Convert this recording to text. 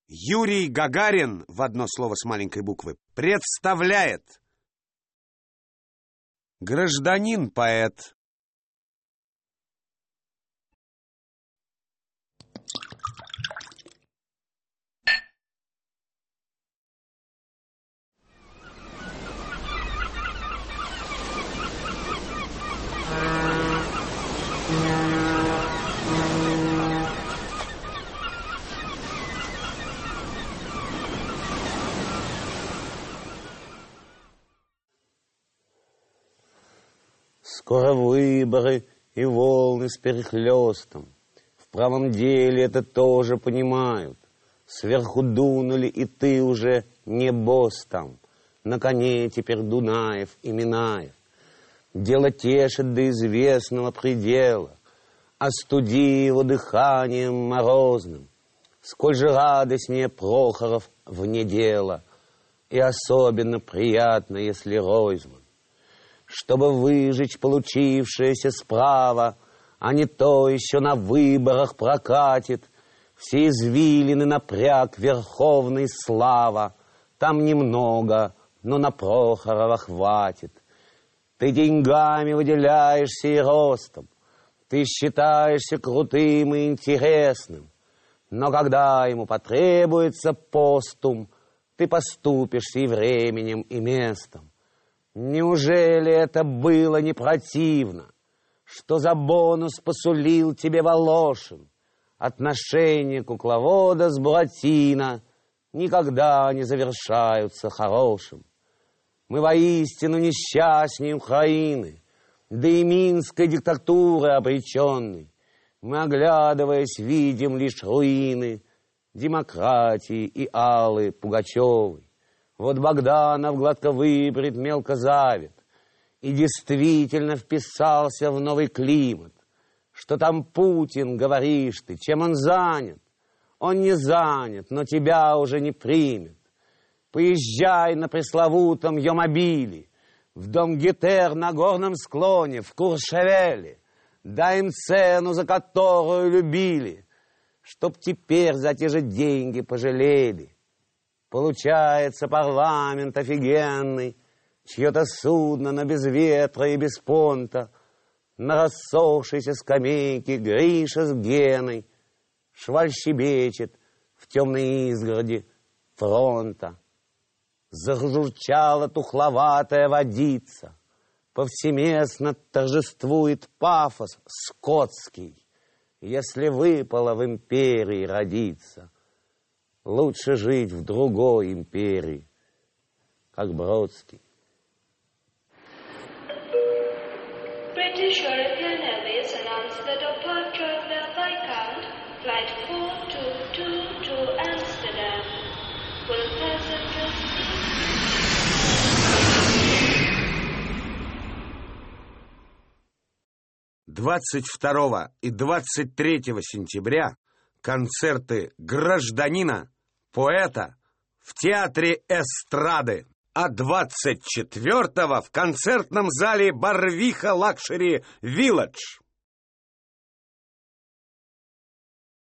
Юрий Гагарин, в одно слово с маленькой буквы, представляет гражданин-поэт. Скоро выборы и волны с перехлестом. В правом деле это тоже понимают. Сверху дунули, и ты уже не босс там. На коне теперь Дунаев и Минаев. Дело тешит до известного предела. Остуди его дыханием морозным. Сколь же радостнее Прохоров вне дела. И особенно приятно, если Ройзман. Чтобы выжечь получившееся справа, а не то еще на выборах прокатит. Все извилины напряг верховный слава. Там немного, но на Прохорова хватит. Ты деньгами выделяешься и ростом. Ты считаешься крутым и интересным. Но когда ему потребуется постум, ты поступишься и временем, и местом. Неужели это было не противно? Что за бонус посулил тебе Волошин? Отношения кукловода с Буратино никогда не завершаются хорошим. Мы воистину несчастнее Украины, да и минской диктатуры обреченной. Мы, оглядываясь, видим лишь руины демократии и Аллы Пугачевой. Вот Богданов гладко выбрит, мелко завит, и действительно вписался в новый климат. Что там Путин, говоришь ты, чем он занят? Он не занят, но тебя уже не примет. Поезжай на пресловутом Йомобиле, в дом Гетер на горном склоне, в Куршевеле. Дай им цену, за которую любили, чтоб теперь за те же деньги пожалели. Получается парламент офигенный, чье-то судно, но без ветра и без понта. На рассохшейся скамейке Гриша с Геной. Шваль щебечет в темной изгороди фронта. Зажурчала тухловатая водица. Повсеместно торжествует пафос скотский. Если выпало в империи родиться, лучше жить в другой империи, как Бродский. British European Airways announced the departure of the Viscount, flight 422 to Amsterdam. Will passengers — 22 и 23 сентября концерты гражданина, поэта в Театре эстрады, а 24-го в концертном зале Барвиха Лакшери Вилледж.